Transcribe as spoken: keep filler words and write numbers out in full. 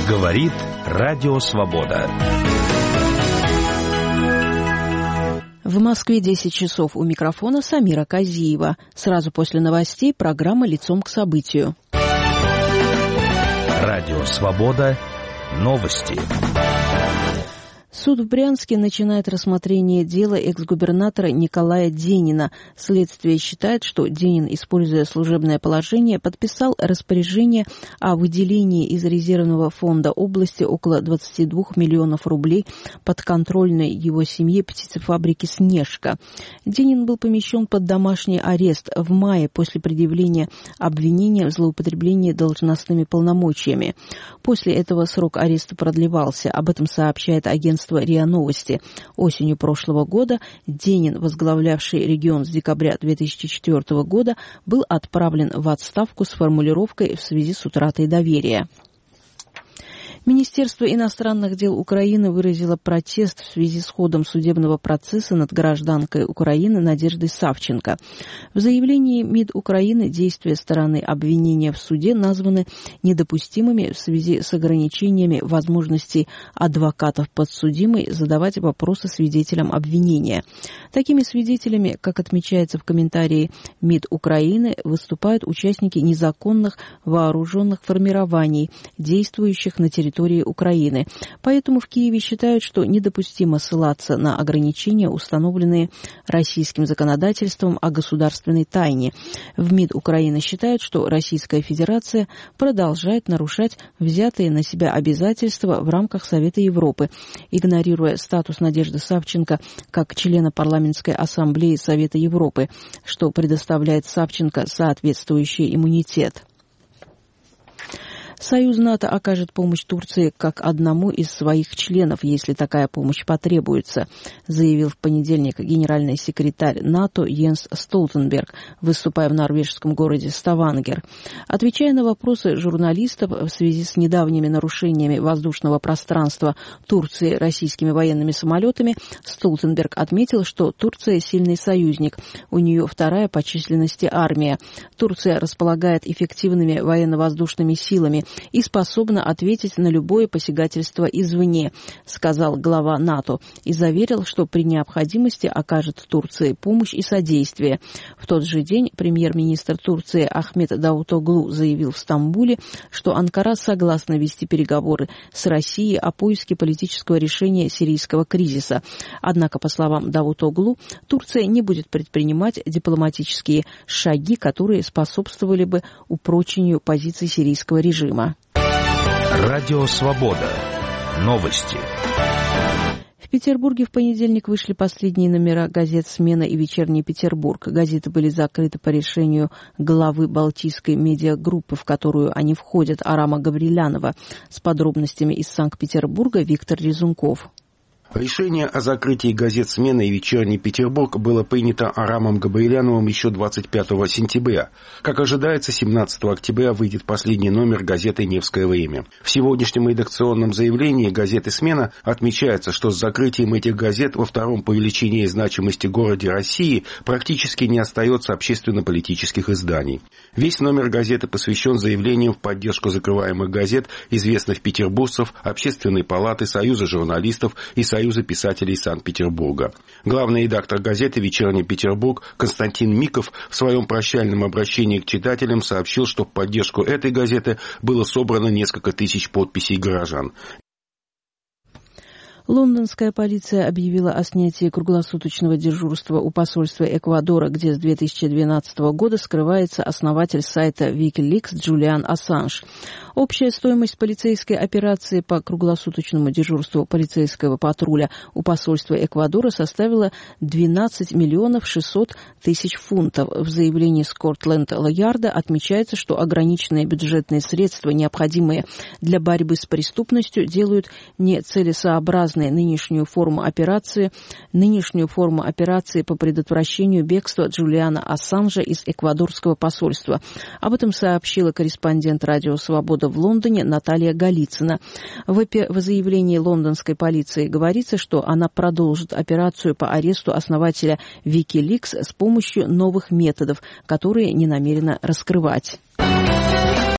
Говорит Радио Свобода. В Москве десять часов, у микрофона Самира Казиева. Сразу после новостей программа «Лицом к событию». Радио Свобода. Новости. Суд в Брянске начинает рассмотрение дела экс-губернатора Николая Денина. Следствие считает, что Денин, используя служебное положение, подписал распоряжение о выделении из резервного фонда области около двадцати двух миллионов рублей подконтрольной его семье птицефабрики «Снежка». Денин был помещен под домашний арест в мае после предъявления обвинения в злоупотреблении должностными полномочиями. После этого срок ареста продлевался. Об этом сообщает агентство РИА Новости. Осенью прошлого года Денин, возглавлявший регион с декабря две тысячи четвёртого года, был отправлен в отставку с формулировкой «в связи с утратой доверия». Министерство иностранных дел Украины выразило протест в связи с ходом судебного процесса над гражданкой Украины Надеждой Савченко. В заявлении МИД Украины действия стороны обвинения в суде названы недопустимыми в связи с ограничениями возможностей адвокатов подсудимой задавать вопросы свидетелям обвинения. Такими свидетелями, как отмечается в комментарии МИД Украины, выступают участники незаконных вооруженных формирований, действующих на территории территории Украины. Поэтому в Киеве считают, что недопустимо ссылаться на ограничения, установленные российским законодательством о государственной тайне. В МИД Украины считают, что Российская Федерация продолжает нарушать взятые на себя обязательства в рамках Совета Европы, игнорируя статус Надежды Савченко как члена Парламентской ассамблеи Совета Европы, что предоставляет Савченко соответствующий иммунитет. Союз НАТО окажет помощь Турции как одному из своих членов, если такая помощь потребуется, заявил в понедельник генеральный секретарь НАТО Йенс Столтенберг, выступая в норвежском городе Ставангер. Отвечая на вопросы журналистов в связи с недавними нарушениями воздушного пространства Турции российскими военными самолетами, Столтенберг отметил, что Турция сильный союзник, у нее вторая по численности армия. Турция располагает эффективными военно-воздушными силами и способна ответить на любое посягательство извне, сказал глава НАТО, и заверил, что при необходимости окажет Турции помощь и содействие. В тот же день премьер-министр Турции Ахмет Давутоглу заявил в Стамбуле, что Анкара согласна вести переговоры с Россией о поиске политического решения сирийского кризиса. Однако, по словам Давутоглу, Турция не будет предпринимать дипломатические шаги, которые способствовали бы упрочению позиций сирийского режима. Радио Свобода. Новости. В Петербурге в понедельник вышли последние номера газет «Смена» и «Вечерний Петербург». Газеты были закрыты по решению главы Балтийской медиагруппы, в которую они входят, Арама Гаврилянова. С подробностями из Санкт-Петербурга Виктор Резунков. Решение о закрытии газет «Смена» и «Вечерний Петербург» было принято Арамом Габриляновым еще двадцать пятого сентября. Как ожидается, семнадцатого октября выйдет последний номер газеты «Невское время». В сегодняшнем редакционном заявлении газеты «Смена» отмечается, что с закрытием этих газет во втором по величине и значимости городе России практически не остается общественно-политических изданий. Весь номер газеты посвящен заявлениям в поддержку закрываемых газет известных петербуржцев, Общественной палаты, Союза журналистов и Союза Союза писателей Санкт-Петербурга. Главный редактор газеты «Вечерний Петербург» Константин Миков в своем прощальном обращении к читателям сообщил, что в поддержку этой газеты было собрано несколько тысяч подписей горожан. Лондонская полиция объявила о снятии круглосуточного дежурства у посольства Эквадора, где с две тысячи двенадцатого года скрывается основатель сайта Wikileaks Джулиан Ассанж. Общая стоимость полицейской операции по круглосуточному дежурству полицейского патруля у посольства Эквадора составила двенадцать миллионов шестьсот тысяч фунтов. В заявлении Скотланд-Ярда отмечается, что ограниченные бюджетные средства, необходимые для борьбы с преступностью, делают нецелесообразной нынешнюю форму операции, нынешнюю форму операции по предотвращению бегства Джулиана Ассанжа из эквадорского посольства. Об этом сообщила корреспондент Радио Свобода в Лондоне Наталья Голицына. В, в заявлении лондонской полиции говорится, что она продолжит операцию по аресту основателя Wikileaks с помощью новых методов, которые не намерена раскрывать.